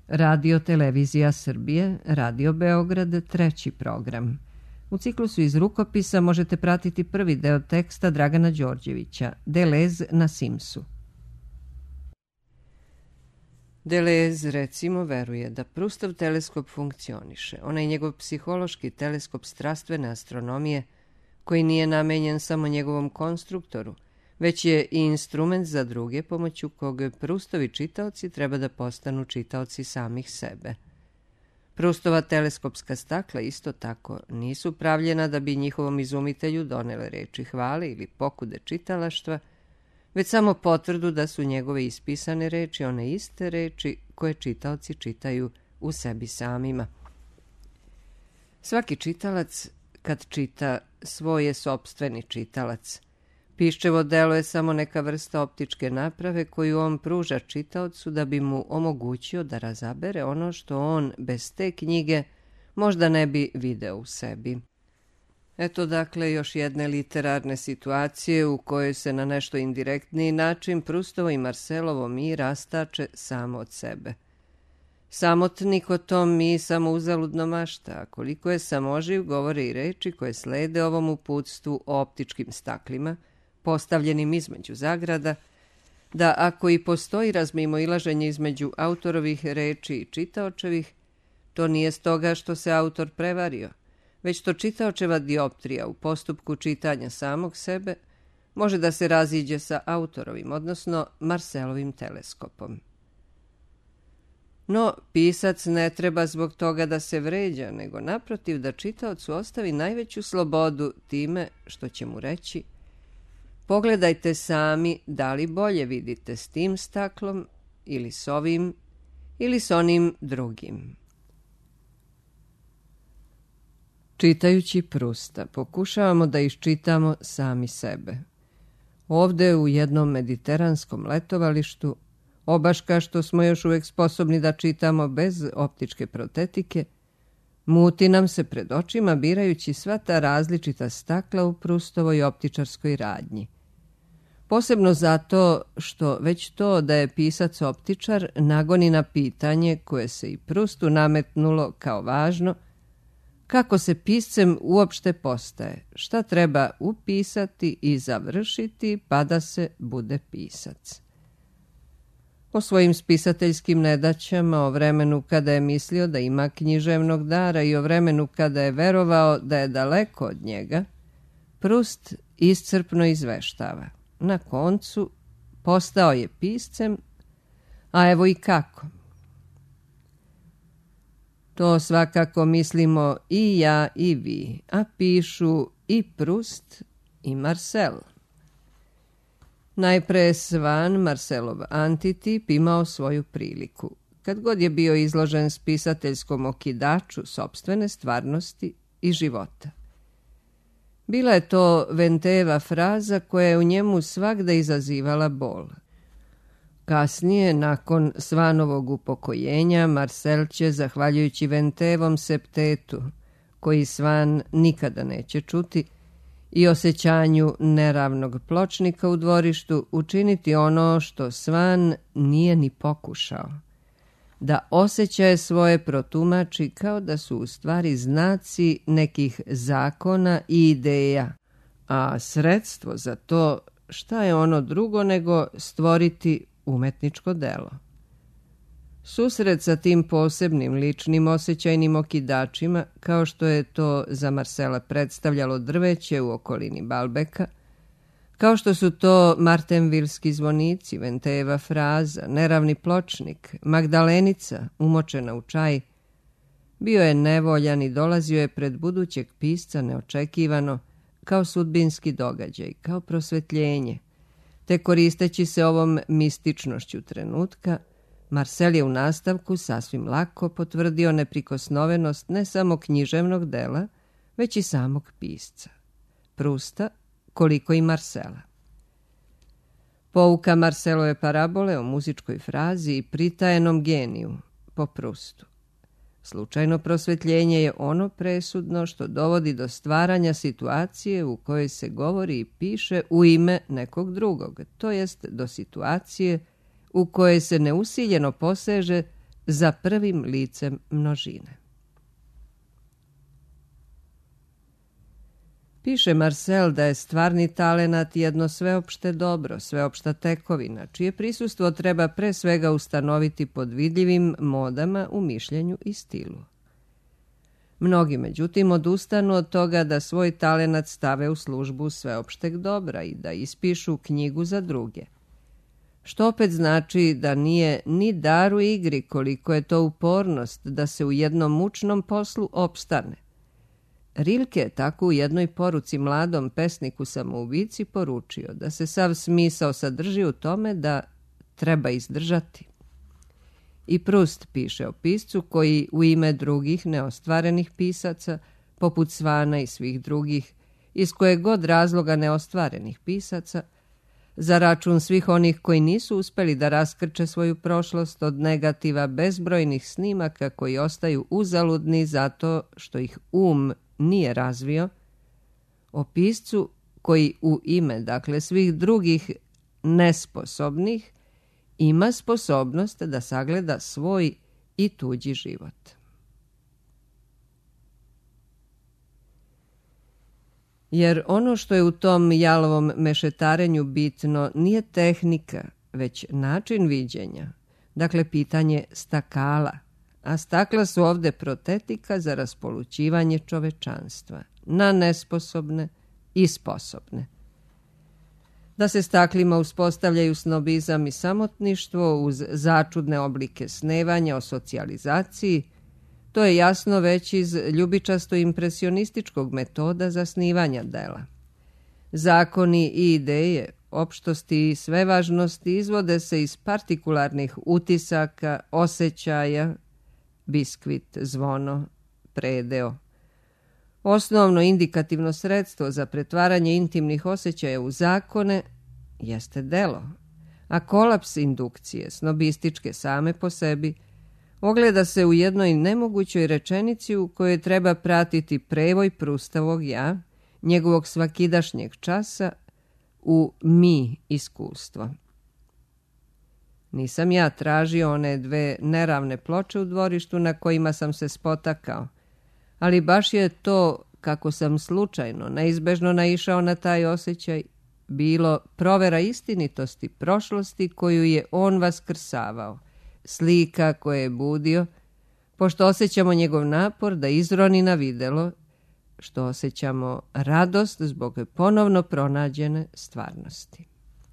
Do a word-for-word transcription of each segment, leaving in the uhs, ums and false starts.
Radio Televizija Srbije, Radio Beograd, treći program. U ciklusu iz rukopisa možete pratiti prvi deo teksta Dragana Đorđevića, Deleuze na Simsu. Deleuze, recimo, veruje da Proustov teleskop funkcioniše, onaj njegov psihološki teleskop strastvene astronomije, koji nije namenjen samo njegovom konstruktoru, već je i instrument za druge pomoću kog Proustovi čitaoci treba da postanu čitaoci samih sebe. Proustova teleskopska stakla isto tako nisu pravljena da bi njihovom izumitelju donele reči hvale ili pokude čitalaštva, već samo potvrdu da su njegove ispisane reči one iste reči koje čitaoci čitaju u sebi samima. Svaki čitalac, kad čita, svoj je sopstveni čitalac. Piščevo delo je samo neka vrsta optičke naprave koju on pruža čitaocu da bi mu omogućio da razabere ono što on bez te knjige možda ne bi video u sebi. Eto dakle još jedne literarne situacije u kojoj se na nešto indirektniji način Proustovo i Marcelovo mi rastače samo od sebe. Samotnik o tom mi samo uzaludno mašta, a koliko je samoživ govore i reči koje slede ovom uputstvu o optičkim staklima, postavljenim između zagrada, da ako i postoji razmimoilaženje između autorovih reči i čitaočevih, to nije stoga što se autor prevario, već to čitaočeva dioptrija u postupku čitanja samog sebe može da se raziđe sa autorovim, odnosno Marcelovim teleskopom. No, pisac ne treba zbog toga da se vređa, nego naprotiv da čitaocu ostavi najveću slobodu time što će mu reći: pogledajte sami da li bolje vidite s tim staklom ili s ovim ili s onim drugim. Čitajući Prousta pokušavamo da iščitamo sami sebe. Ovde u jednom mediteranskom letovalištu, obaška što smo još uvek sposobni da čitamo bez optičke protetike, muti nam se pred očima birajući sva ta različita stakla u Proustovoj optičarskoj radnji. Posebno zato što već to da je pisac optičar nagoni na pitanje koje se i Proustu nametnulo kao važno: kako se piscem uopšte postaje, šta treba upisati i završiti pa da se bude pisac. O svojim spisateljskim nedaćama, o vremenu kada je mislio da ima književnog dara i o vremenu kada je verovao da je daleko od njega, Proust iscrpno izveštava. Na koncu postao je piscem, a evo i kako. To svakako mislimo i ja i vi, a pišu i Proust i Marcel. Najpre je Svan, Marcelov antitip, imao svoju priliku. Kad god je bio izložen spisateljskom okidaču sopstvene stvarnosti i života. Bila je to Venteeva fraza koja je u njemu svagda izazivala bol. Kasnije, nakon Svanovog upokojenja, Marcel će, zahvaljujući Venteevom septetu, koji Svan nikada neće čuti, i osjećanju neravnog pločnika u dvorištu, učiniti ono što Svan nije ni pokušao. Da osjećaje svoje protumači kao da su u stvari znaci nekih zakona i ideja, a sredstvo za to šta je ono drugo nego stvoriti umetničko delo. Susret sa tim posebnim ličnim osjećajnim okidačima, kao što je to za Marcela predstavljalo drveće u okolini Balbeka, kao što su to martenvilski zvonici, Venteeva fraza, neravni pločnik, Magdalenica umočena u čaj, bio je nevoljan i dolazio je pred budućeg pisca neočekivano, kao sudbinski događaj, kao prosvetljenje, te koristeći se ovom mističnošću trenutka, Marcel je u nastavku sasvim lako potvrdio neprikosnovenost ne samo književnog dela, već i samog pisca, Prousta, koliko i Marcela. Pouka Marcelove parabole o muzičkoj frazi i pritajenom geniju po Proustu. Slučajno prosvetljenje je ono presudno što dovodi do stvaranja situacije u kojoj se govori i piše u ime nekog drugog, to jest do situacije u kojoj se neusiljeno poseže za prvim licem množine. Piše Marcel da je stvarni talenat jedno sveopšte dobro, sveopšta tekovina, čije prisustvo treba pre svega ustanoviti pod vidljivim modama u mišljenju i stilu. Mnogi, međutim, odustanu od toga da svoj talenat stave u službu sveopšteg dobra i da ispišu knjigu za druge. Što opet znači da nije ni dar u igri koliko je to upornost da se u jednom mučnom poslu opstane. Rilke je tako u jednoj poruci mladom pesniku samoubici poručio da se sav smisao sadrži u tome da treba izdržati. I Proust piše o piscu koji u ime drugih neostvarenih pisaca, poput Svana i svih drugih, iz kojeg god razloga neostvarenih pisaca, za račun svih onih koji nisu uspeli da raskrče svoju prošlost od negativa bezbrojnih snimaka koji ostaju uzaludni zato što ih um nije razvio, o piscu koji u ime, dakle, svih drugih nesposobnih, ima sposobnost da sagleda svoj i tuđi život. Jer ono što je u tom jalovom mešetarenju bitno nije tehnika, već način viđenja, dakle pitanje stakala, a stakla su ovde protetika za raspolućivanje čovečanstva na nesposobne i sposobne. Da se staklima uspostavljaju snobizam i samotništvo uz začudne oblike snevanja o socijalizaciji, to je jasno već iz ljubičasto-impresionističkog metoda zasnivanja dela. Zakoni i ideje, opštosti i svevažnosti izvode se iz partikularnih utisaka, osjećaja, biskvit, zvono, predeo. Osnovno indikativno sredstvo za pretvaranje intimnih osjećaja u zakone jeste delo, a kolaps indukcije, snobističke same po sebi, ogleda se u jednoj nemogućoj rečenici u kojoj treba pratiti prevoj Prustovog ja, njegovog svakidašnjeg časa, u mi iskustvo. Nisam ja tražio one dve neravne ploče u dvorištu na kojima sam se spotakao, ali baš je to, kako sam slučajno, neizbežno naišao na taj osjećaj, bilo provera istinitosti prošlosti koju je on vaskrsavao, slika koje je budio, pošto osjećamo njegov napor da izroni na videlo, što osjećamo radost zbog ponovno pronađene stvarnosti.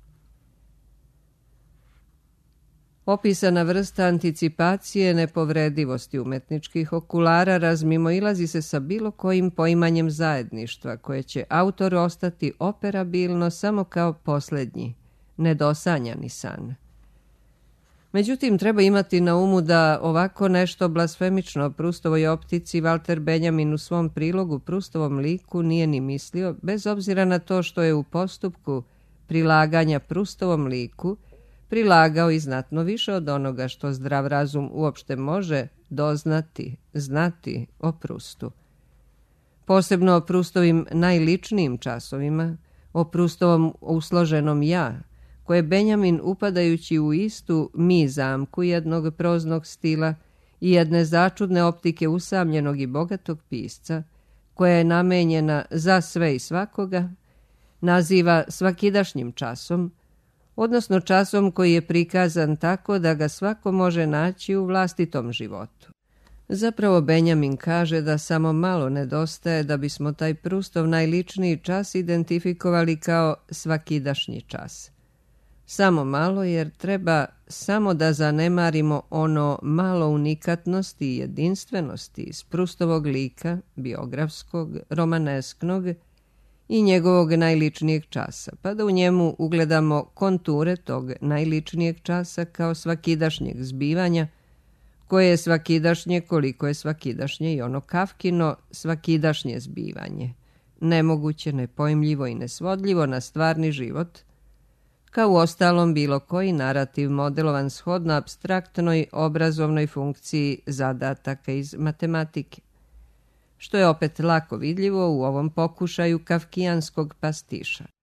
Opisana vrsta anticipacije nepovredivosti umetničkih okulara razmimoilazi se sa bilo kojim poimanjem zajedništva, koje će autoru ostati operabilno samo kao posljednji, nedosanjani san. Međutim, treba imati na umu da ovako nešto blasfemično o Prustovoj optici Walter Benjamin u svom prilogu Prustovom liku nije ni mislio, bez obzira na to što je u postupku prilaganja Prustovom liku prilagao i znatno više od onoga što zdrav razum uopšte može doznati, znati o Prustu. Posebno o Prustovim najličnijim časovima, o Prustovom usloženom ja, koje Benjamin, upadajući u istu mi zamku jednog proznog stila i jedne začudne optike usamljenog i bogatog pisca, koja je namenjena za sve i svakoga, naziva svakidašnjim časom, odnosno časom koji je prikazan tako da ga svako može naći u vlastitom životu. Zapravo Benjamin kaže da samo malo nedostaje da bismo taj Prustov najličniji čas identifikovali kao svakidašnji čas. Samo malo, jer treba samo da zanemarimo ono malo unikatnosti i jedinstvenosti iz Prustovog lika, biografskog, romanesknog i njegovog najličnijeg časa, pa da u njemu ugledamo konture tog najličnijeg časa kao svakidašnjeg zbivanja, koje je svakidašnje koliko je svakidašnje i ono Kafkino svakidašnje zbivanje, nemoguće, nepojmljivo i nesvodljivo na stvarni život, kao u ostalom bilo koji narativ modelovan shodno apstraktnoj obrazovnoj funkciji zadataka iz matematike, što je opet lako vidljivo u ovom pokušaju kafkijanskog pastiša.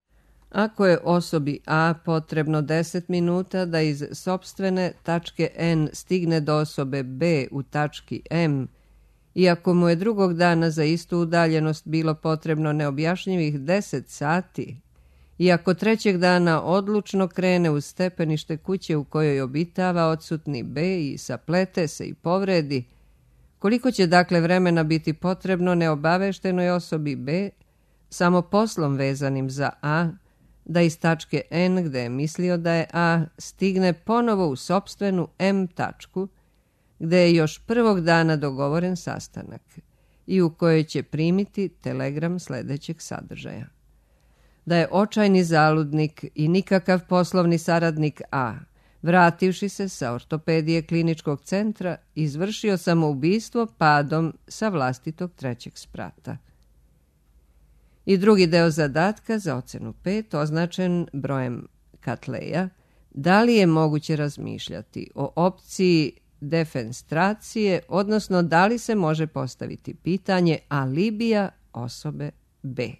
Ako je osobi A potrebno deset minuta da iz sopstvene tačke N stigne do osobe B u tački M, i ako mu je drugog dana za istu udaljenost bilo potrebno neobjašnjivih deset sati, i ako trećeg dana odlučno krene uz stepenište kuće u kojoj obitava odsutni B i saplete se i povredi, koliko će dakle vremena biti potrebno neobaveštenoj osobi B, samo poslom vezanim za A, da iz tačke N, gde je mislio da je A, stigne ponovo u sopstvenu M tačku, gde je još prvog dana dogovoren sastanak i u kojoj će primiti telegram sljedećeg sadržaja. Da je očajni zaludnik i nikakav poslovni saradnik A, vrativši se sa ortopedije kliničkog centra, izvršio samoubistvo padom sa vlastitog trećeg sprata. I drugi deo zadatka za ocenu pet, označen brojem Katleja, da li je moguće razmišljati o opciji defenstracije, odnosno da li se može postaviti pitanje alibija osobe B.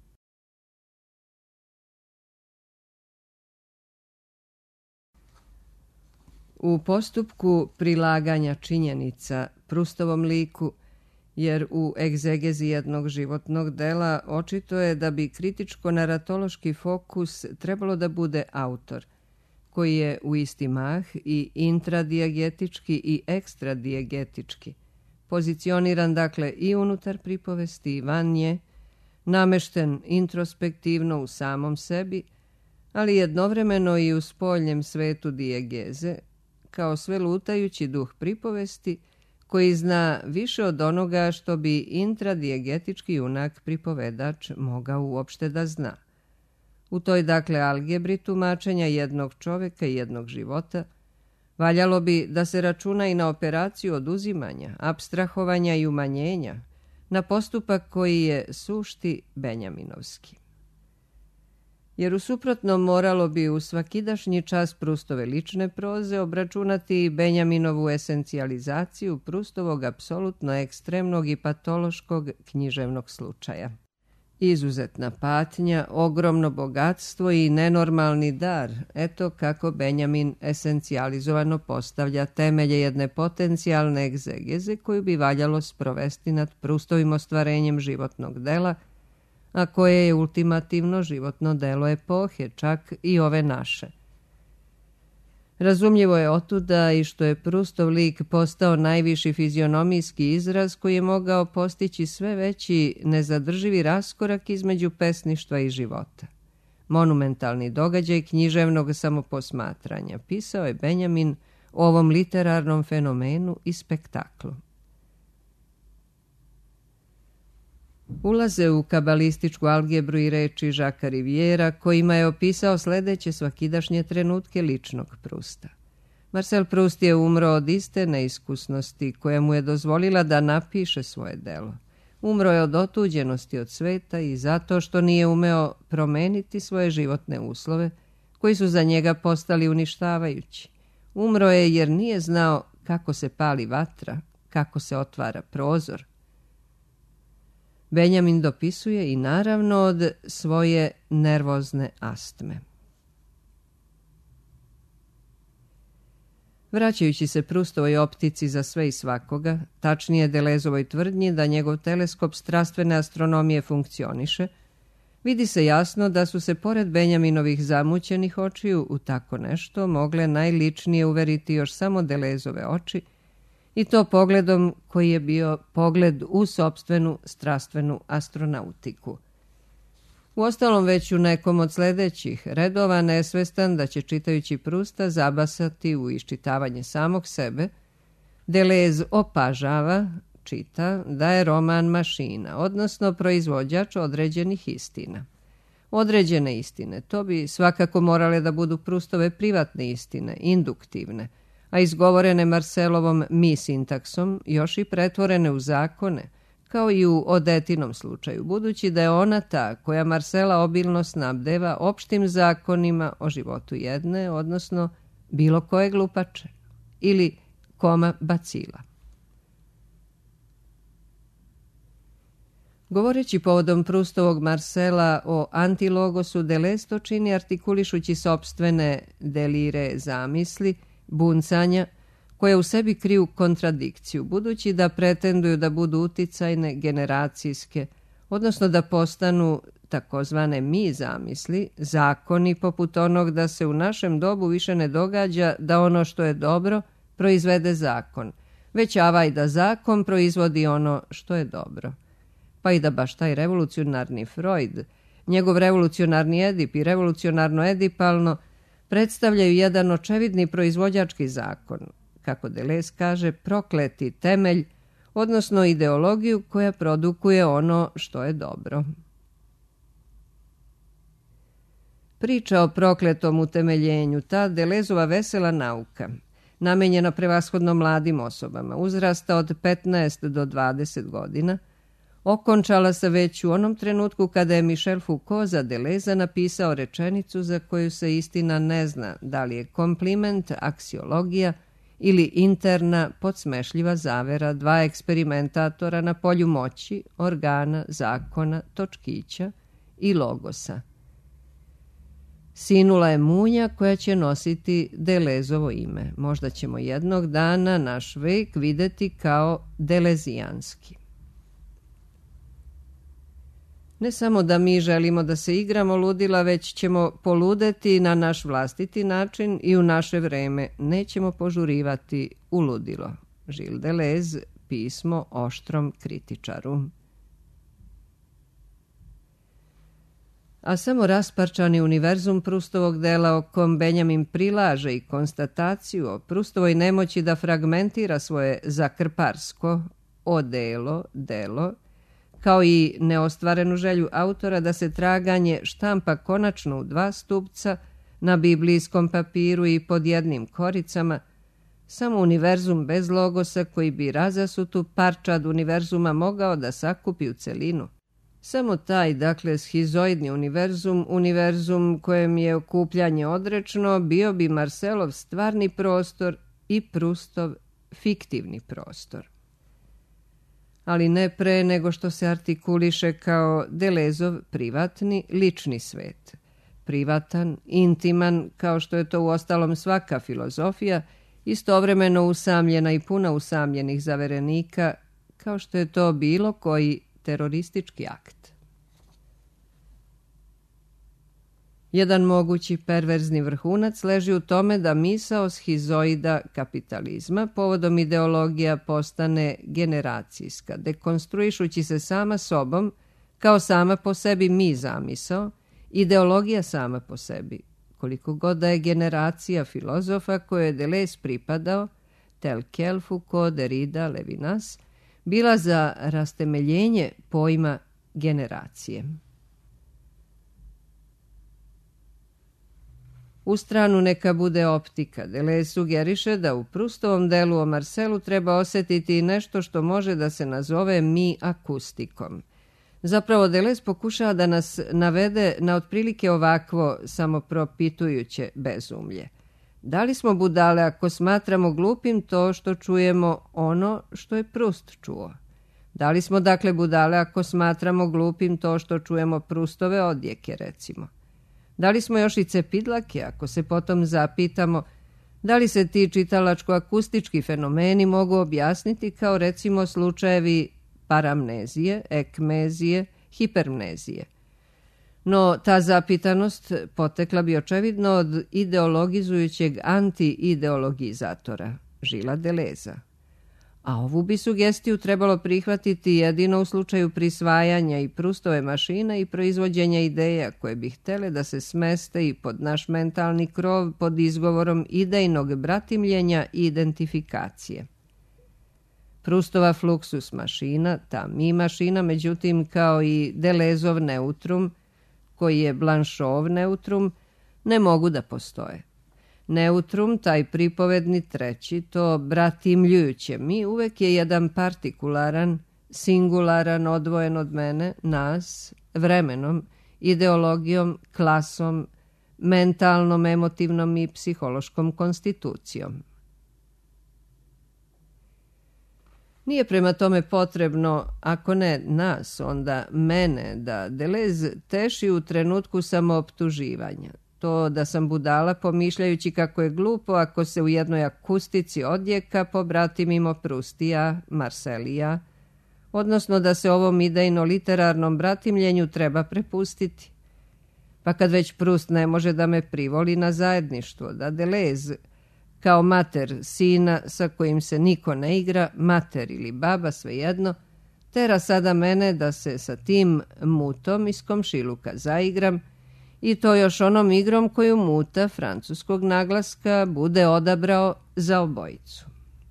U postupku prilaganja činjenica Prustovom liku, jer u egzegezi jednog životnog dela očito je da bi kritičko-naratološki fokus trebalo da bude autor, koji je u isti mah i intradijegetički i ekstradijegetički, pozicioniran dakle i unutar pripovesti i van nje, namešten introspektivno u samom sebi, ali jednovremeno i u spoljnjem svetu dijegeze, kao sve lutajući duh pripovesti, koji zna više od onoga što bi intradijegetički junak pripovedač mogao uopšte da zna. U toj dakle algebri tumačenja jednog čoveka i jednog života valjalo bi da se računa i na operaciju oduzimanja, apstrahovanja i umanjenja, na postupak koji je sušti benjaminovski. Jer u suprotnom moralo bi u svakidašnji čas Prustove lične proze obračunati Benjaminovu esencijalizaciju Prustovog apsolutno ekstremnog i patološkog književnog slučaja. Izuzetna patnja, ogromno bogatstvo i nenormalni dar, eto kako Benjamin esencijalizovano postavlja temelje jedne potencijalne egzegeze koju bi valjalo sprovesti nad Prustovim ostvarenjem životnog dela, a koje je ultimativno životno delo epohe, čak i ove naše. Razumljivo je otuda i što je Prustov lik postao najviši fizionomijski izraz koji je mogao postići sve veći nezadrživi raskorak između pesništva i života. Monumentalni događaj književnog samoposmatranja, pisao je Benjamin o ovom literarnom fenomenu i spektaklu. Ulaze u kabalističku algebru i reči Žaka Rivijera, kojima je opisao sljedeće svakidašnje trenutke ličnog Prusta. Marcel Proust je umro od iste neiskusnosti koja mu je dozvolila da napiše svoje delo. Umro je od otuđenosti od sveta i zato što nije umeo promeniti svoje životne uslove, koji su za njega postali uništavajući. Umro je jer nije znao kako se pali vatra, kako se otvara prozor. Benjamin dopisuje i naravno od svoje nervozne astme. Vraćajući se Prustovoj optici za sve i svakoga, tačnije Delezovoj tvrdnji da njegov teleskop strastvene astronomije funkcioniše, vidi se jasno da su se pored Benjaminovih zamućenih očiju u tako nešto mogle najličnije uveriti još samo Delezove oči, i to pogledom koji je bio pogled u sopstvenu strastvenu astronautiku. Uostalom već u nekom od sljedećih redova nesvestan da će čitajući Prusta zabasati u iščitavanje samog sebe, Delez opažava, čita, da je roman mašina, odnosno proizvođač određenih istina. Određene istine, to bi svakako morale da budu Prustove privatne istine, induktivne, a izgovorene Marcelovom mi sintaksom još i pretvorene u zakone, kao i u Odetinom slučaju, budući da je ona ta koja Marcela obilno snabdeva opštim zakonima o životu jedne, odnosno bilo koje glupače, ili koma bacila. Govoreći povodom Proustovog Marcela o antilogosu, Deleuze to čini artikulišući sopstvene delire zamisli, buncanja, koje u sebi kriju kontradikciju, budući da pretenduju da budu uticajne, generacijske, odnosno da postanu takozvane mi zamisli, zakoni poput onog da se u našem dobu više ne događa da ono što je dobro proizvede zakon, već avaj da zakon proizvodi ono što je dobro. Pa i da baš taj revolucionarni Freud, njegov revolucionarni Edip i revolucionarno edipalno predstavljaju jedan očevidni proizvođački zakon, kako Deleuze kaže, prokleti temelj, odnosno ideologiju koja produkuje ono što je dobro. Priča o prokletom utemeljenju, ta Deleuzova vesela nauka, namenjena prevashodno mladim osobama, uzrasta od petnaest do dvadeset godina, okončala se već u onom trenutku kada je Michel Foucault za Deleuze napisao rečenicu za koju se istina ne zna da li je kompliment, aksiologija ili interna podsmešljiva zavera dva eksperimentatora na polju moći, organa, zakona, točkića i logosa. Sinula je munja koja će nositi Deleuzovo ime. Možda ćemo jednog dana naš vek videti kao delezijanski. Ne samo da mi želimo da se igramo ludila, već ćemo poludeti na naš vlastiti način i u naše vreme nećemo požurivati u ludilo. Gilles Deleuze, pismo oštrom kritičaru. A samo rasparčani univerzum Proustovog dela o kom Benjamin prilaže i konstataciju o Proustovoj nemoći da fragmentira svoje zakrparsko odelo, delo, kao i neostvarenu želju autora da se traganje štampa konačno u dva stupca na biblijskom papiru i pod jednim koricama, samo univerzum bez logosa koji bi razasutu parčad univerzuma mogao da sakupi u celinu. Samo taj, dakle, schizoidni univerzum, univerzum kojem je okupljanje odrečno, bio bi Marcelov stvarni prostor i Proustov fiktivni prostor. Ali ne pre nego što se artikuliše kao Deleuzov privatni, lični svet. Privatan, intiman, kao što je to uostalom svaka filozofija, istovremeno usamljena i puna usamljenih zaverenika, kao što je to bilo koji teroristički akt. Jedan mogući perverzni vrhunac leži u tome da misao schizoida kapitalizma povodom ideologija postane generacijska, dekonstruišući se sama sobom kao sama po sebi mi zamisao, ideologija sama po sebi, koliko god da je generacija filozofa koje je Deleuze pripadao, tel quel Foucault, Derrida, Levinas, bila za rastemeljenje pojma generacije. U stranu neka bude optika. Deleuze sugeriše da u Proustovom delu o Marcelu treba osjetiti nešto što može da se nazove mi akustikom. Zapravo Deleuze pokušava da nas navede na otprilike ovakvo samopropitujuće bezumlje. Da li smo budale ako smatramo glupim to što čujemo ono što je Proust čuo? Da li smo dakle budale ako smatramo glupim to što čujemo Proustove odjeke, recimo? Da li smo još i cepidlake ako se potom zapitamo da li se ti čitalačko-akustički fenomeni mogu objasniti kao recimo slučajevi paramnezije, ekmezije, hipermnezije? No, ta zapitanost potekla bi očevidno od ideologizujućeg anti-ideologizatora, Gillesa Deleuzea. A ovu bi sugestiju trebalo prihvatiti jedino u slučaju prisvajanja i Proustove mašine i proizvođenja ideja koje bi htele da se smeste i pod naš mentalni krov pod izgovorom idejnog bratimljenja i identifikacije. Proustova fluxus mašina, ta mi mašina, međutim, kao i Deleuzov neutrum, koji je Blanchov neutrum, ne mogu da postoje. Neutrum, taj pripovedni treći, to bratimljujuće mi, uvek je jedan partikularan, singularan, odvojen od mene, nas, vremenom, ideologijom, klasom, mentalnom, emotivnom i psihološkom konstitucijom. Nije prema tome potrebno, ako ne nas, onda mene, da Deleuze teši u trenutku samooptuživanja. To da sam budala pomišljajući kako je glupo ako se u jednoj akustici odjeka pobrati mimo Prustija, Marselija, odnosno da se ovom idejno-literarnom bratimljenju treba prepustiti. Pa kad već Prust ne može da me privoli na zajedništvo, da Deleuze, kao mater sina sa kojim se niko ne igra, mater ili baba, svejedno, tera sada mene da se sa tim mutom iz komšiluka zaigram, i to još onom igrom koju muta francuskog naglaska bude odabrao za obojicu.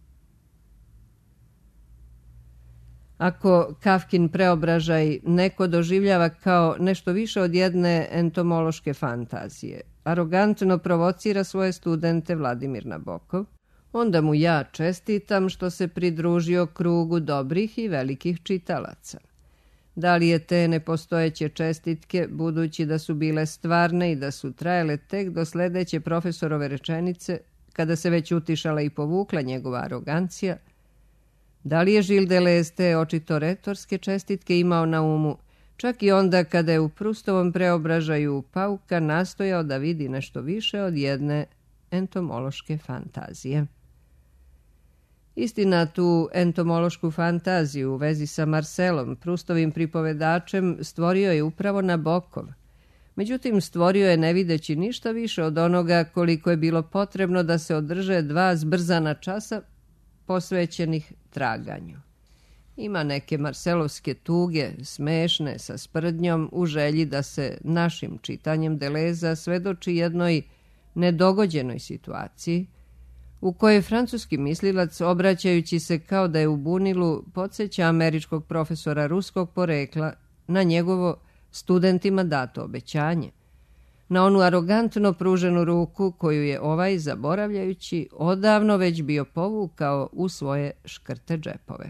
Ako Kafkin preobražaj neko doživljava kao nešto više od jedne entomološke fantazije, arogantno provocira svoje studente Vladimir Nabokov, onda mu ja čestitam što se pridružio krugu dobrih i velikih čitalaca. Da li je te nepostojeće čestitke, budući da su bile stvarne i da su trajale tek do sledeće profesorove rečenice, kada se već utišala i povukla njegova arogancija, da li je Gilles Deleuze te očito retorske čestitke imao na umu, čak i onda kada je u Prustovom preobražaju pauka nastojao da vidi nešto više od jedne entomološke fantazije. Istina, tu entomološku fantaziju u vezi sa Marselom, Prustovim pripovedačem, stvorio je upravo Nabokov. Međutim, stvorio je ne videći ništa više od onoga koliko je bilo potrebno da se održe dva zbrzana časa posvećenih traganju. Ima neke marselovske tuge, smešne, sa sprdnjom, u želji da se našim čitanjem Deleuza svedoči jednoj nedogođenoj situaciji, u kojoj francuski mislilac, obraćajući se kao da je u bunilu, podsjeća američkog profesora ruskog porekla na njegovo studentima dato obećanje, na onu arogantno pruženu ruku koju je ovaj, zaboravljajući, odavno već bio povukao u svoje škrte džepove.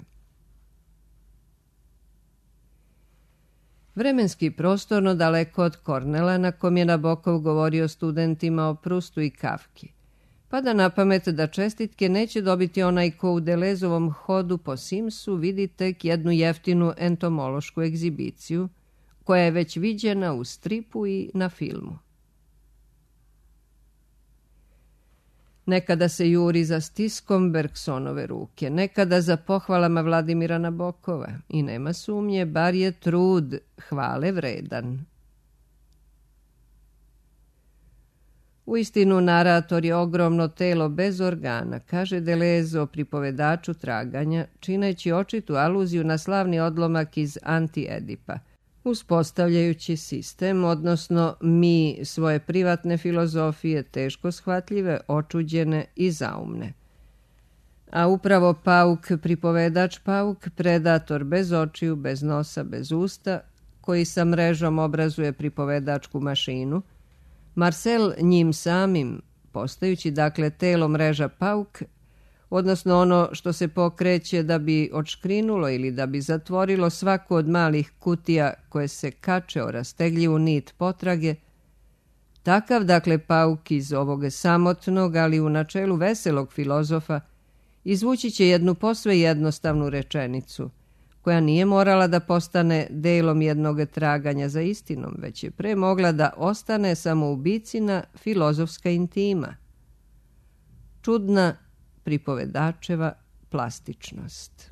Vremenski prostorno daleko od Kornela, na kom je Nabokov govorio studentima o Prustu i Kafki, pada na pamet da čestitke neće dobiti onaj ko u Deleuzovom hodu po Simsu vidi tek jednu jeftinu entomološku egzibiciju, koja je već viđena u stripu i na filmu. Nekada se juri za stiskom Bergsonove ruke, nekada za pohvalama Vladimira Nabokova, i nema sumnje, bar je trud hvale vredan. Uistinu, narator je ogromno telo bez organa, kaže Deleuze o pripovedaču traganja, čineći očitu aluziju na slavni odlomak iz Anti-Edipa, uspostavljajući sistem, odnosno mi svoje privatne filozofije, teško shvatljive, očuđene i zaumne. A upravo pauk, pripovedač pauk, predator bez očiju, bez nosa, bez usta, koji sa mrežom obrazuje pripovedačku mašinu, Marcel njim samim, postajući dakle telo mreža pauk, odnosno ono što se pokreće da bi odškrinulo ili da bi zatvorilo svaku od malih kutija koje se kače o rastegljivu nit potrage, takav dakle pauk iz ovog samotnog, ali u načelu veselog filozofa, izvući će jednu posve jednostavnu rečenicu, koja nije morala da postane delom jednog traganja za istinom, već je pre mogla da ostane samoubicina filozofska intima. Čudna pripovedačeva plastičnost.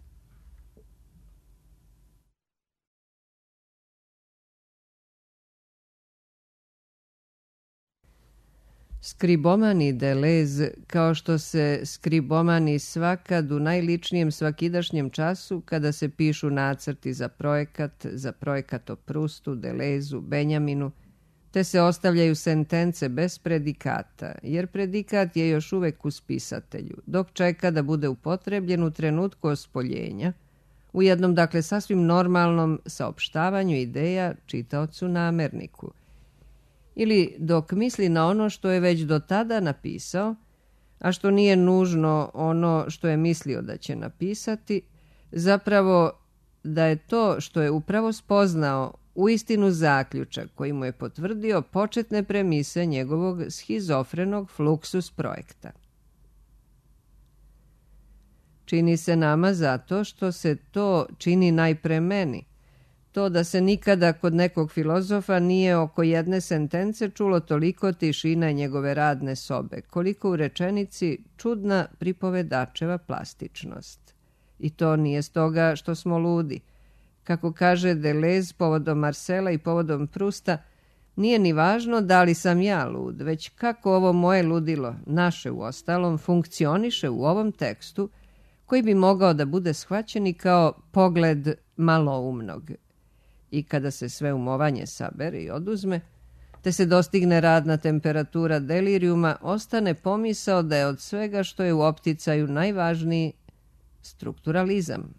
Skribomani Deleuze, kao što se skribomani svakad u najličnijem svakidašnjem času kada se pišu nacrti za projekat, za projekat o Prustu, Deleuzu, Benjaminu, te se ostavljaju sentence bez predikata, jer predikat je još uvek u spisatelju, dok čeka da bude upotrebljen u trenutku ospoljenja, u jednom, dakle, sasvim normalnom saopštavanju ideja čitaocu namerniku, ili dok misli na ono što je već do tada napisao, a što nije nužno ono što je mislio da će napisati, zapravo da je to što je upravo spoznao uistinu zaključak koji mu je potvrdio početne premise njegovog schizofrenog Fluxus projekta. Čini se nama zato što se to čini najpre meni. To da se nikada kod nekog filozofa nije oko jedne sentence čulo toliko tišina njegove radne sobe, koliko u rečenici čudna pripovedačeva plastičnost. I to nije stoga što smo ludi. Kako kaže Deleuze povodom Marcela i povodom Prusta, nije ni važno da li sam ja lud, već kako ovo moje ludilo, naše uostalom, funkcioniše u ovom tekstu, koji bi mogao da bude shvaćen i kao pogled maloumnog. I kada se sve umovanje sabere i oduzme, te se dostigne radna temperatura delirijuma, ostane pomisao da je od svega što je u opticaju najvažniji strukturalizam.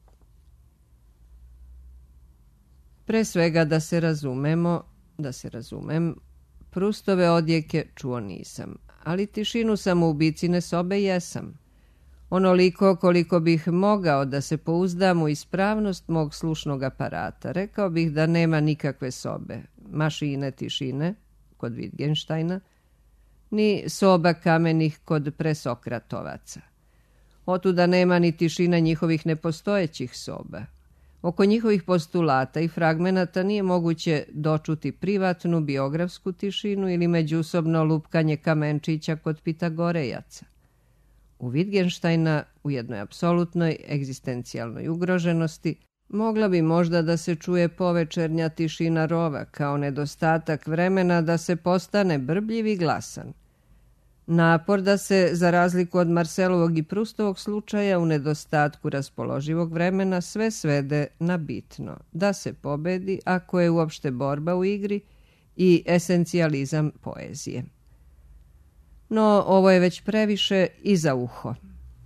Pre svega da se razumemo, da se razumem, Prustove odjeke čuo nisam, ali tišinu samoubicine sobe jesam. Onoliko koliko bih mogao da se pouzdam u ispravnost mog slušnog aparata, rekao bih da nema nikakve sobe, mašine tišine, kod Wittgensteina, ni soba kamenih kod presokratovaca. Otuda nema ni tišina njihovih nepostojećih soba. Oko njihovih postulata i fragmenata nije moguće dočuti privatnu biografsku tišinu ili međusobno lupkanje kamenčića kod Pitagorejaca. U Wittgensteina, u jednoj apsolutnoj egzistencijalnoj ugroženosti, mogla bi možda da se čuje povečernja tišina rova, kao nedostatak vremena da se postane brbljiv i glasan. Napor da se, za razliku od Marcelovog i Prustovog slučaja, u nedostatku raspoloživog vremena sve svede na bitno, da se pobedi ako je uopšte borba u igri i esencijalizam poezije. No, ovo je već previše i za uho.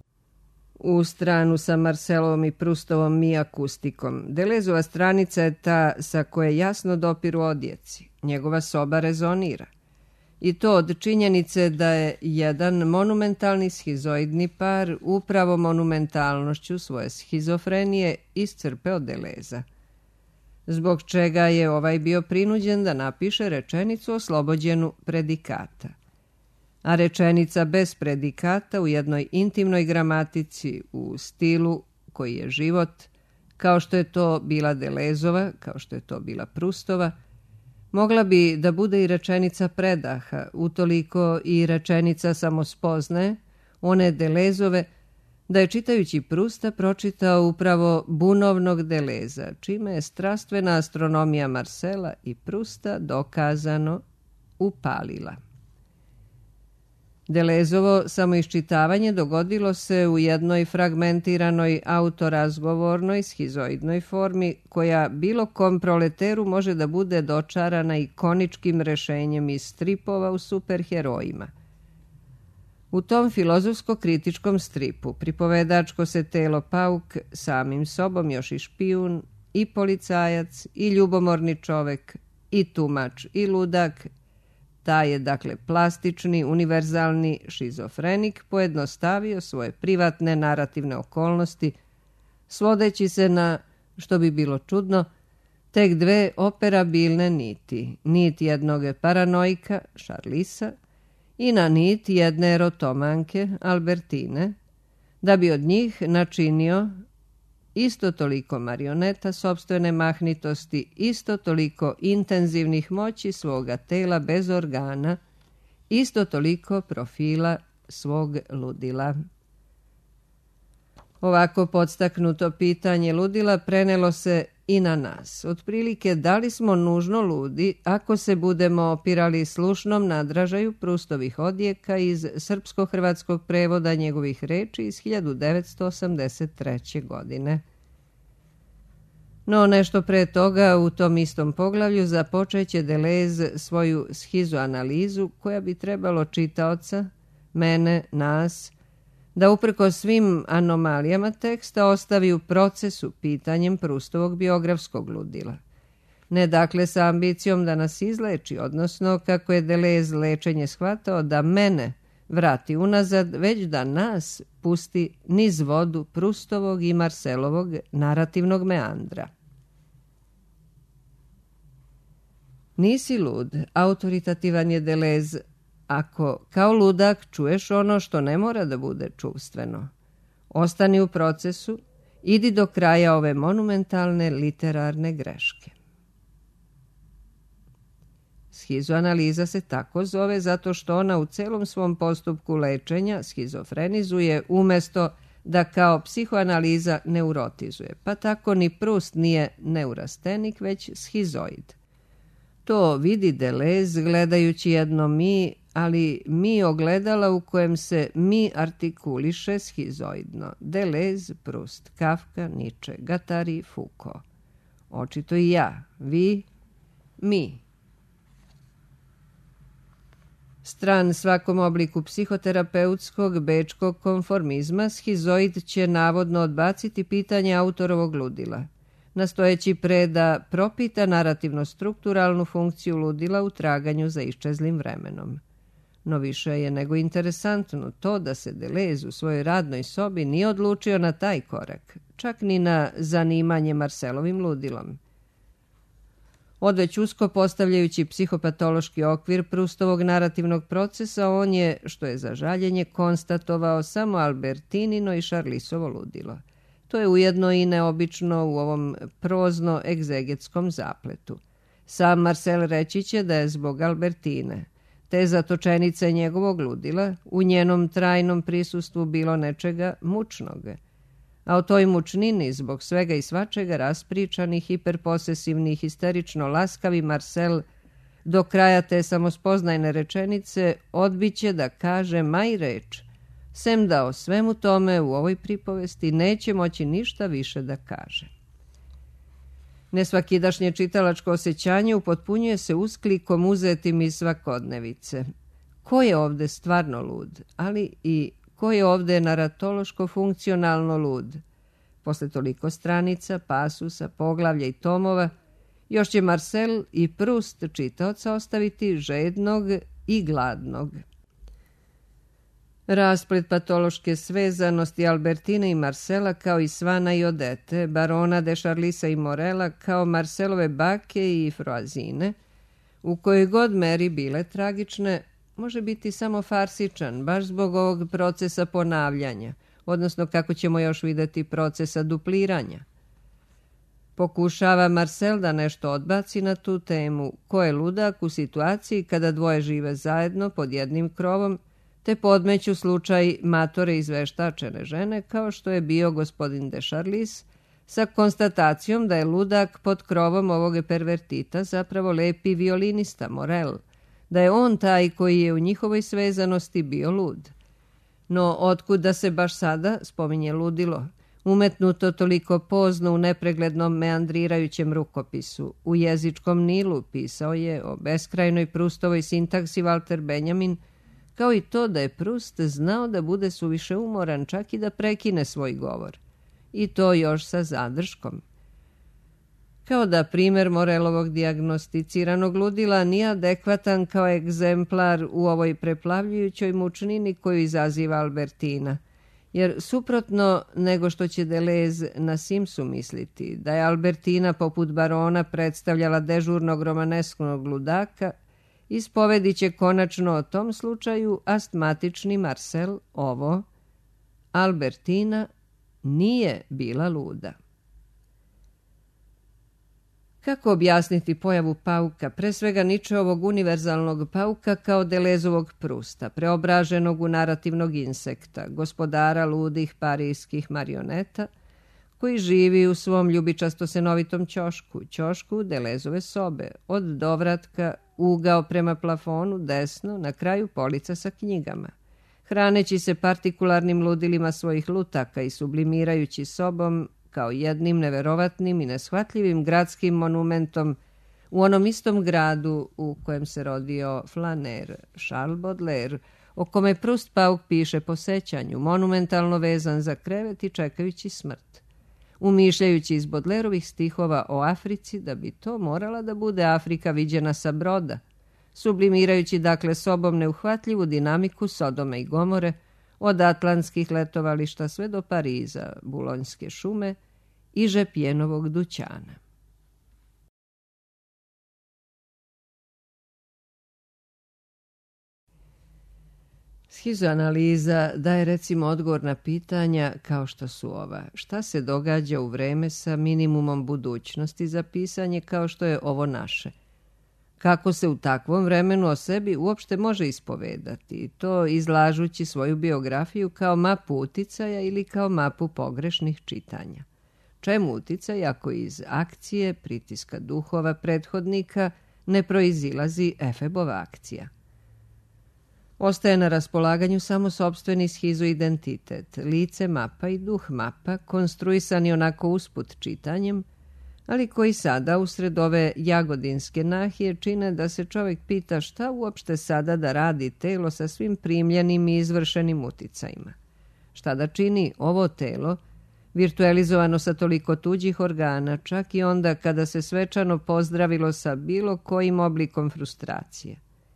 U stranu sa Marcelovom i Prustovom mi akustikom, Deleuzeova stranica je ta sa koje jasno dopiru odjeci. Njegova soba rezonira. I to od činjenice da je jedan monumentalni schizoidni par upravo monumentalnošću svoje schizofrenije iscrpeo Deleuza, zbog čega je ovaj bio prinuđen da napiše rečenicu oslobođenu predikata. A rečenica bez predikata u jednoj intimnoj gramatici u stilu koji je život, kao što je to bila Deleuzova, kao što je to bila Prustova, mogla bi da bude i rečenica predaha, utoliko i rečenica samospoznaje, one Deleuzove, da je čitajući Prusta pročitao upravo bunovnog Deleuza, čime je strastvena astronomija Marcela i Prusta dokazano upalila. Deleuzovo samoiščitavanje dogodilo se u jednoj fragmentiranoj autorazgovornoj schizoidnoj formi koja bilo kom proleteru može da bude dočarana ikoničkim rešenjem iz stripova u superherojima. U tom filozofsko-kritičkom stripu pripovedačko se telo pauk, samim sobom još i špijun, i policajac, i ljubomorni čovek, i tumač, i ludak, taj je, dakle, plastični, univerzalni šizofrenik pojednostavio svoje privatne narativne okolnosti, svodeći se na, što bi bilo čudno, tek dve operabilne niti, nit jednog paranoika, Charlisa, i na nit jedne erotomanke, Albertine, da bi od njih načinio isto toliko marioneta sopstvene mahnitosti, isto toliko intenzivnih moći svoga tela bez organa, isto toliko profila svog ludila. Ovako podstaknuto pitanje ludila prenelo se i na nas. Otprilike, da li smo nužno ludi ako se budemo opirali slušnom nadražaju Prustovih odjeka iz srpsko-hrvatskog prevoda njegovih reči iz hiljadu devetsto osamdeset treće. godine. No, nešto pre toga u tom istom poglavlju započeće Deleuze svoju schizoanalizu koja bi trebalo čitaoca, mene, nas, da uprko svim anomalijama teksta ostavi u procesu pitanjem Prustovog biografskog ludila. Ne dakle sa ambicijom da nas izleči, odnosno kako je Deleuze lečenje shvatao da mene vrati unazad, već da nas pusti niz vodu Prustovog i Marcelovog narativnog meandra. Nisi lud, autoritativan je Deleuze, ako kao ludak čuješ ono što ne mora da bude čuvstveno. Ostani u procesu, idi do kraja ove monumentalne literarne greške. Schizoanaliza se tako zove zato što ona u celom svom postupku lečenja schizofrenizuje umjesto da kao psihoanaliza neurotizuje, pa tako ni Proust nije neurastenik, već schizoid. To vidi Deleuze gledajući jedno mi, ali mi ogledala u kojem se mi artikuliše schizoidno. Deleuze, Proust, Kafka, Nietzsche, Guattari, Foucault. Očito i ja, vi, mi. Stran svakom obliku psihoterapeutskog bečkog konformizma, schizoid će navodno odbaciti pitanje autorovog ludila, nastojeći pre da propita narativno-strukturalnu funkciju ludila u traganju za iščezlim vremenom. No više je nego interesantno to da se Deleuze u svojoj radnoj sobi nije odlučio na taj korak, čak ni na zanimanje Marcelovim ludilom. Odveć usko postavljajući psihopatološki okvir Proustovog narativnog procesa, on je, što je za žaljenje, konstatovao samo Albertinino i Charlisovo ludilo. To je ujedno i neobično u ovom prozno-egzegetskom zapletu. Sam Marcel reći će da je zbog Albertine, te zatočenice njegovog ludila, u njenom trajnom prisustvu bilo nečega mučnog, a o toj mučnini zbog svega i svačega raspričani, hiperposesivni, histerično laskavi Marcel do kraja te samospoznajne rečenice odbiće da kaže maj reč, sem da o svemu tome u ovoj pripovesti neće moći ništa više da kaže. Nesvakidašnje čitalačko osjećanje upotpunjuje se usklikom uzetim iz svakodnevice. Ko je ovde stvarno lud, ali i ko je ovde naratološko-funkcionalno lud? Posle toliko stranica, pasusa, poglavlja i tomova, još će Marcel i Proust čitaoca ostaviti žednog i gladnog. Rasplet patološke svezanosti Albertine i Marcela kao i Svana i Odete, barona de Charlisa i Morela kao Marcelove bake i Froazine, u kojoj god meri bile tragične, može biti samo farsičan, baš zbog ovog procesa ponavljanja, odnosno, kako ćemo još vidjeti, procesa dupliranja. Pokušava Marcel da nešto odbaci na tu temu, ko je ludak u situaciji kada dvoje žive zajedno pod jednim krovom, te podmeću slučaj matore izveštačene žene, kao što je bio gospodin de Charlis, sa konstatacijom da je ludak pod krovom ovog pervertita zapravo lepi violinista Morel, da je on taj koji je u njihovoj svezanosti bio lud. No, otkud da se baš sada spominje ludilo, umetnuto toliko pozno u nepreglednom meandrirajućem rukopisu. U jezičkom Nilu pisao je o beskrajnoj Proustovoj sintaksi Walter Benjamin, kao i to da je Proust znao da bude suviše umoran čak i da prekine svoj govor. I to još sa zadrškom. Kao da primer Morelovog dijagnosticiranog ludila nije adekvatan kao egzemplar u ovoj preplavljujućoj mučnini koju izaziva Albertina, jer suprotno nego što će Deleuze na Simsu misliti, da je Albertina poput barona predstavljala dežurnog romanesknog ludaka, ispovedit će konačno o tom slučaju astmatični Marcel ovo: Albertina nije bila luda. Kako objasniti pojavu pauka, pre svega Nietzscheovog univerzalnog pauka kao Deleuzovog Prousta, preobraženog u narativnog insekta, gospodara ludih parijskih marioneta, koji živi u svom ljubičasto senovitom ćošku, ćošku Deleuzove sobe, od dovratka, ugao prema plafonu, desno, na kraju polica sa knjigama, hraneći se partikularnim ludilima svojih lutaka i sublimirajući sobom kao jednim neverovatnim i neshvatljivim gradskim monumentom u onom istom gradu u kojem se rodio Flaner, Charles Baudelaire, o kome Proust Pauk piše po sećanju, monumentalno vezan za krevet i čekajući smrt, umišljajući iz Baudelairovih stihova o Africi da bi to morala da bude Afrika viđena sa broda, sublimirajući dakle sobom neuhvatljivu dinamiku Sodome i Gomore, od atlantskih letovališta sve do Pariza, Bulonjske šume i Žepjenovog dućana. Schizoanaliza daje recimo odgovor na pitanja kao što su ova. Šta se događa u vreme sa minimumom budućnosti za pisanje kao što je ovo naše? Kako se u takvom vremenu o sebi uopšte može ispovedati, i to izlažući svoju biografiju kao mapu uticaja ili kao mapu pogrešnih čitanja? Čemu uticaj ako iz akcije, pritiska duhova prethodnika ne proizilazi Efebova akcija? Ostaje na raspolaganju samo sopstveni schizoidentitet, lice mapa i duh mapa, konstruisani onako usput čitanjem, ali koji sada, usred ove jagodinske nahije, čine da se čovjek pita šta uopšte sada da radi telo sa svim primljenim i izvršenim uticajima. Šta da čini ovo telo, virtualizovano sa toliko tuđih organa, čak i onda kada se svečano pozdravilo sa bilo kojim oblikom frustracije.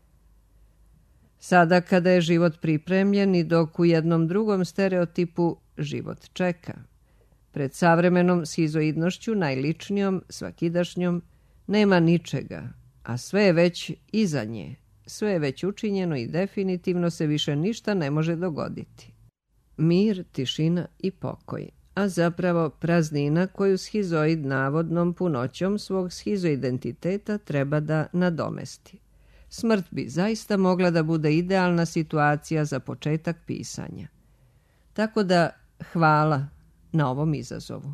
Sada kada je život pripremljen i dok u jednom drugom stereotipu život čeka. Pred savremenom schizoidnošću, najličnijom, svakidašnjom, nema ničega, a sve je već iza nje, sve je već učinjeno i definitivno se više ništa ne može dogoditi. Mir, tišina i pokoj, a zapravo praznina koju schizoid navodnom punoćom svog schizoidentiteta treba da nadomesti. Smrt bi zaista mogla da bude idealna situacija za početak pisanja. Tako da hvala na ovom izazovu.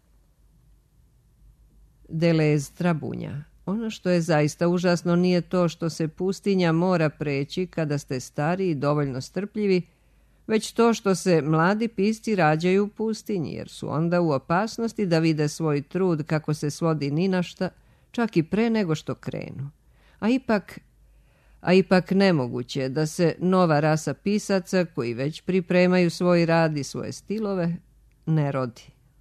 Deleuze trabunja. Ono što je zaista užasno nije to što se pustinja mora preći kada ste stari i dovoljno strpljivi, već to što se mladi pisci rađaju u pustinji, jer su onda u opasnosti da vide svoj trud kako se svodi ni na šta, čak i pre nego što krenu. A ipak, a ipak nemoguće je da se nova rasa pisaca, koji već pripremaju svoj rad i svoje stilove, ne rodi.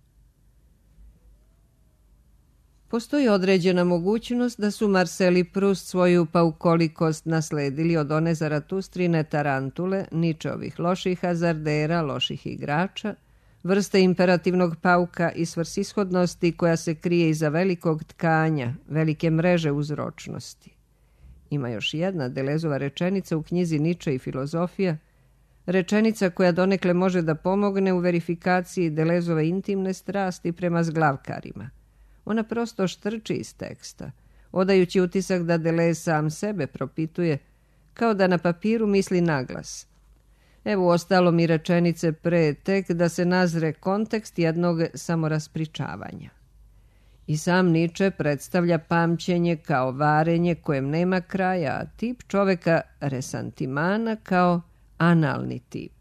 Postoji određena mogućnost da su Marcel i Proust svoju paukolikost nasledili od one Zaratustrine tarantule, Ničeovih loših hazardera, loših igrača, vrste imperativnog pauka i svrsishodnosti koja se krije iza velikog tkanja, velike mreže uzročnosti. Ima još jedna Delezova rečenica u knjizi Niče i filozofija, rečenica koja donekle može da pomogne u verifikaciji Delezove intimne strasti prema zglavkarima. Ona prosto štrči iz teksta, odajući utisak da Deleuze sam sebe propituje, kao da na papiru misli naglas. Evo ostalo mi rečenice pre tek da se nazre kontekst jednog samoraspričavanja. I sam Niče predstavlja pamćenje kao varenje kojem nema kraja, a tip čoveka resantimana kao analni tip.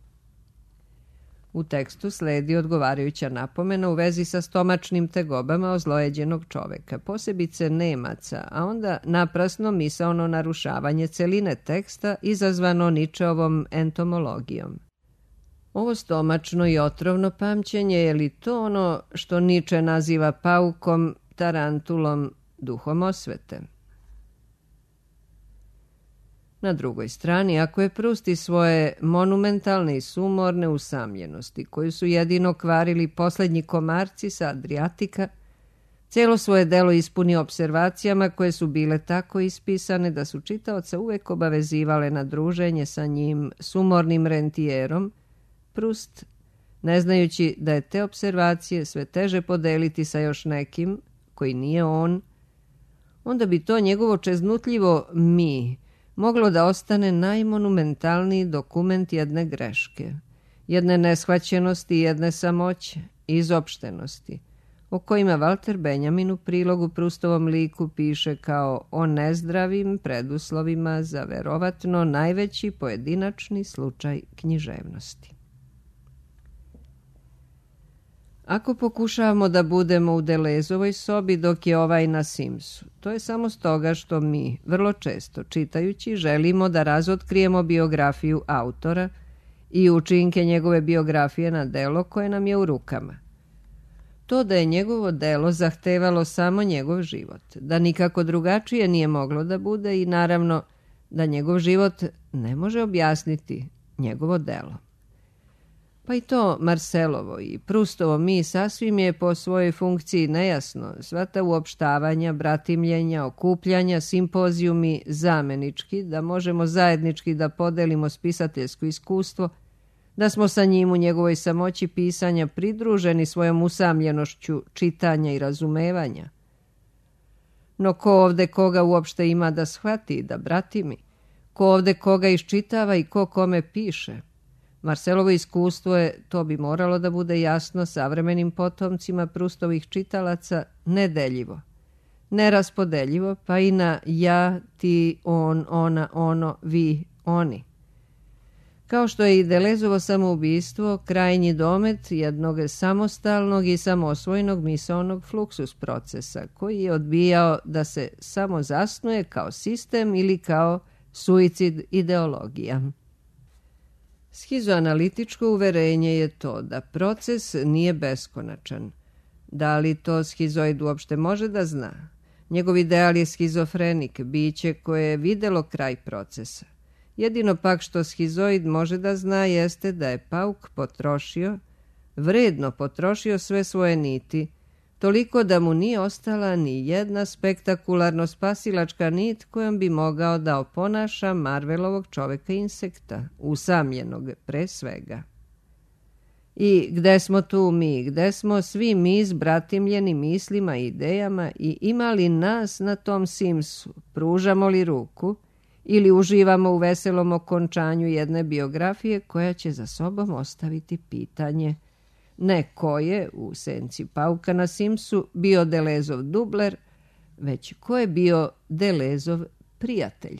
U tekstu sledi odgovarajuća napomena u vezi sa stomačnim tegobama ozlojeđenog čoveka, posebice Nemaca, a onda naprasno misaono narušavanje celine teksta izazvano Ničeovom entomologijom. Ovo stomačno i otrovno pamćenje je li to ono što Niče naziva paukom, tarantulom, duhom osvete? Na drugoj strani, ako je Proust i svoje monumentalne i sumorne usamljenosti, koju su jedino kvarili posljednji komarci sa Adriatika, cijelo svoje delo ispuni observacijama koje su bile tako ispisane da su čitaoca uvek obavezivale na druženje sa njim sumornim rentijerom, Proust, ne znajući da je te observacije sve teže podeliti sa još nekim, koji nije on, onda bi to njegovo čeznutljivo mi moglo da ostane najmonumentalniji dokument jedne greške, jedne neshvaćenosti i jedne samoće, izopštenosti, o kojima Walter Benjamin u prilogu Proustovom liku piše kao o nezdravim preduslovima za verovatno najveći pojedinačni slučaj književnosti. Ako pokušavamo da budemo u Delezovoj sobi dok je ovaj na Simsu, to je samo stoga što mi, vrlo često čitajući, želimo da razotkrijemo biografiju autora i učinke njegove biografije na delo koje nam je u rukama. To da je njegovo delo zahtevalo samo njegov život, da nikako drugačije nije moglo da bude i naravno da njegov život ne može objasniti njegovo delo. Pa i to Marselovo i Prustovo mi sasvim je po svojoj funkciji nejasno, sva ta uopštavanja, bratimljenja, okupljanja, simpozijumi zamenički, da možemo zajednički da podelimo spisateljsko iskustvo, da smo sa njim u njegovoj samoći pisanja pridruženi svojom usamljenošću čitanja i razumevanja. No ko ovde koga uopšte ima da shvati i da bratimi? Ko ovde koga iščitava i ko kome piše? Marselovo iskustvo je, to bi moralo da bude jasno savremenim potomcima Prustovih čitalaca, nedeljivo, neraspodeljivo, pa i na ja, ti, on, ona, ono, vi, oni. Kao što je i Delezovo samoubistvo krajnji domet jednog samostalnog i samoosvojnog misaonog fluksus procesa, koji je odbijao da se samo zasnuje kao sistem ili kao suicid ideologija. Schizoanalitičko uverenje je to da proces nije beskonačan. Da li to schizoid uopšte može da zna? Njegov ideal je schizofrenik, biće koje je videlo kraj procesa. Jedino pak što schizoid može da zna jeste da je pauk potrošio, vredno potrošio sve svoje niti, toliko da mu nije ostala ni jedna spektakularno spasilačka nit kojom bi mogao da oponaša Marvelovog čoveka insekta, usamljenog pre svega. I gde smo tu mi, gde smo svi mi zbratimljeni mislima i idejama i imali nas na tom Simsu, pružamo li ruku ili uživamo u veselom okončanju jedne biografije koja će za sobom ostaviti pitanje ne ko je u senci pauka na Simsu bio Delezov dubler, već ko je bio Delezov prijatelj.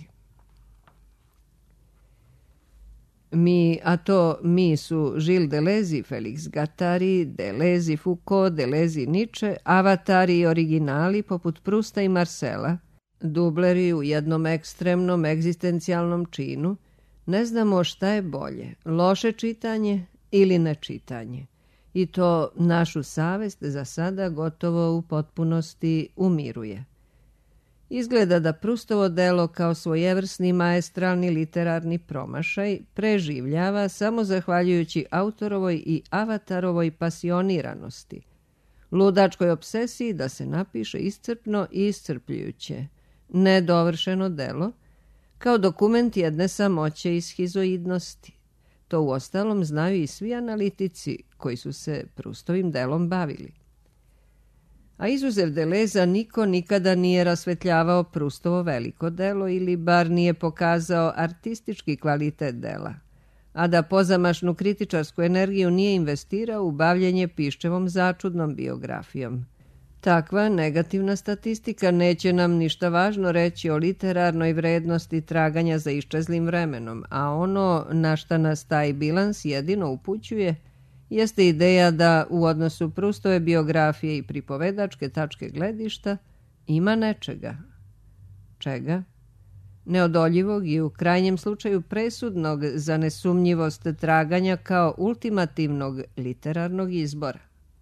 Mi, a to mi su Gilles Deleuze, Felix Guattari, Deleuze, Foucault, Deleuze, Nietzsche, avatari i originali poput Prusta i Marcela, dubleri u jednom ekstremnom egzistencijalnom činu, ne znamo šta je bolje, loše čitanje ili nečitanje. I to našu savest za sada gotovo u potpunosti umiruje. Izgleda da Prustovo delo kao svojevrsni maestralni literarni promašaj preživljava samo zahvaljujući autorovoj i avatarovoj pasioniranosti, ludačkoj obsesiji da se napiše iscrpno i iscrpljujuće, nedovršeno delo, kao dokument jedne samoće i schizoidnosti. To uostalom znaju i svi analitici koji su se Prustovim delom bavili. A izuzev Deleza niko nikada nije rasvetljavao Prustovo veliko delo ili bar nije pokazao artistički kvalitet dela, a da pozamašnu kritičarsku energiju nije investirao u bavljenje Piščevom začudnom biografijom. Takva negativna statistika neće nam ništa važno reći o literarnoj vrednosti traganja za iščezlim vremenom, a ono na šta nas taj bilans jedino upućuje jeste ideja da u odnosu Prustove biografije i pripovedačke tačke gledišta ima nečega. Čega? Neodoljivog i u krajnjem slučaju presudnog za nesumnjivost traganja kao ultimativnog literarnog izbora.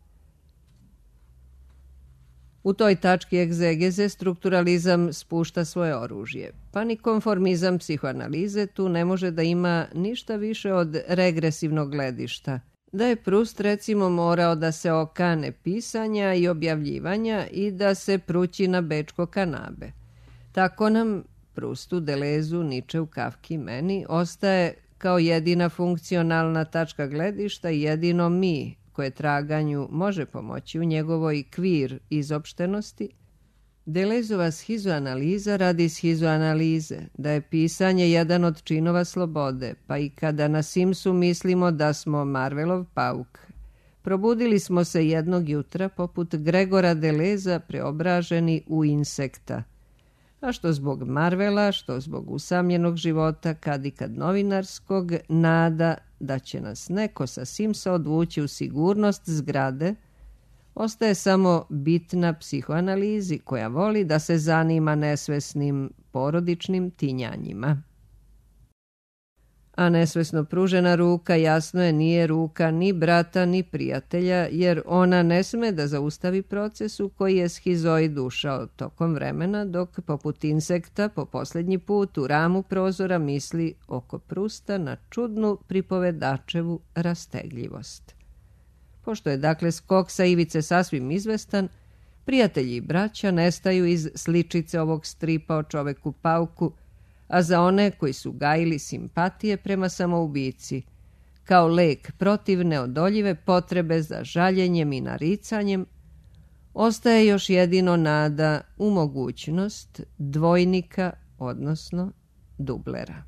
U toj tački egzegeze strukturalizam spušta svoje oružje, pa ni konformizam psihoanalize tu ne može da ima ništa više od regresivnog gledišta, da je Prust recimo morao da se okane pisanja i objavljivanja i da se prući na bečko kanabe. Tako nam, Prustu, Delezu, Nietzscheu, Kafki, meni, ostaje kao jedina funkcionalna tačka gledišta i jedino mi, koje traganju može pomoći u njegovoj kvir izopštenosti, Delezova schizoanaliza radi schizoanalize, da je pisanje jedan od činova slobode, pa i kada na Simsu mislimo da smo Marvelov pauk. Probudili smo se jednog jutra poput Gregora Deleza preobraženi u insekta, a što zbog Marvela, što zbog usamljenog života, kad i kad novinarskog, nada da će nas neko sa Simsa odvući u sigurnost zgrade, ostaje samo bitna psihoanalizi koja voli da se zanima nesvesnim porodičnim tinjanjima. a nesvesno pružena ruka, jasno je, nije ruka ni brata ni prijatelja, jer ona ne sme da zaustavi proces u koji je schizoid ušao tokom vremena, dok poput insekta po posljednji put u ramu prozora misli oko Prusta na čudnu pripovedačevu rastegljivost. Pošto je dakle skok sa ivice sasvim izvestan, prijatelji i braća nestaju iz sličice ovog stripa o čoveku pauku, a za one koji su gajili simpatije prema samoubici, kao lek protiv neodoljive potrebe za žaljenjem i naricanjem, ostaje još jedino nada u mogućnost dvojnika, odnosno dublera.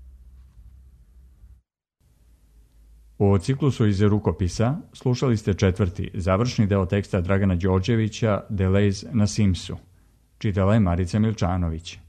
U ciklusu iz rukopisa slušali ste četvrti, završni deo teksta Dragana Đorđevića Delays na Simsu. Čitala je Marica Milčanović.